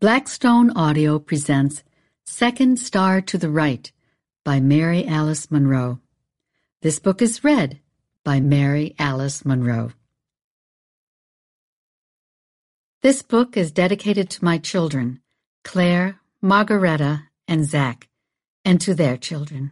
Blackstone Audio presents Second Star to the Right by Mary Alice Monroe. This book is read by Mary Alice Monroe. This book is dedicated to my children, Claire, Margaretta, and Zach, and to their children.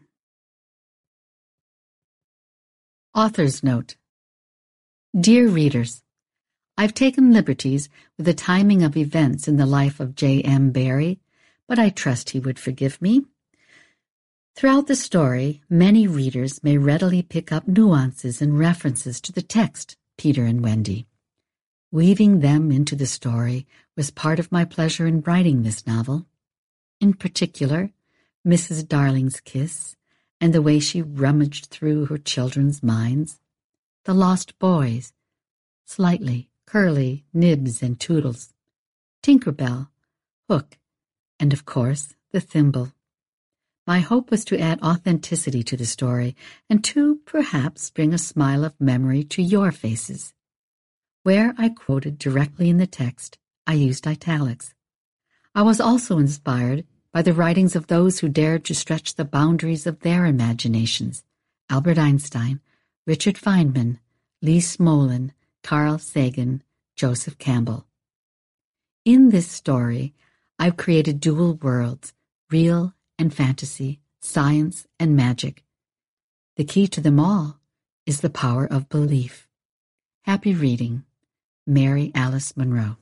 Author's Note. Dear readers, I've taken liberties with the timing of events in the life of J.M. Barrie, but I trust he would forgive me. Throughout the story, many readers may readily pick up nuances and references to the text, Peter and Wendy. Weaving them into the story was part of my pleasure in writing this novel. In particular, Mrs. Darling's kiss and the way she rummaged through her children's minds. The lost boys, Slightly, Curly, Nibs, and Toodles, Tinker Bell, Hook, and of course, the thimble. My hope was to add authenticity to the story and to, perhaps, bring a smile of memory to your faces. Where I quoted directly in the text, I used italics. I was also inspired by the writings of those who dared to stretch the boundaries of their imaginations: Albert Einstein, Richard Feynman, Lee Smolin, Carl Sagan, Joseph Campbell. In this story, I've created dual worlds, real and fantasy, science and magic. The key to them all is the power of belief. Happy reading. Mary Alice Monroe.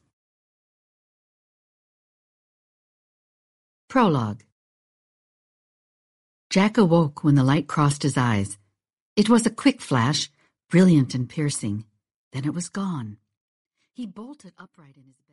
Prologue. Jack awoke when the light crossed his eyes. It was a quick flash, brilliant and piercing. Then it was gone. He bolted upright in his bed.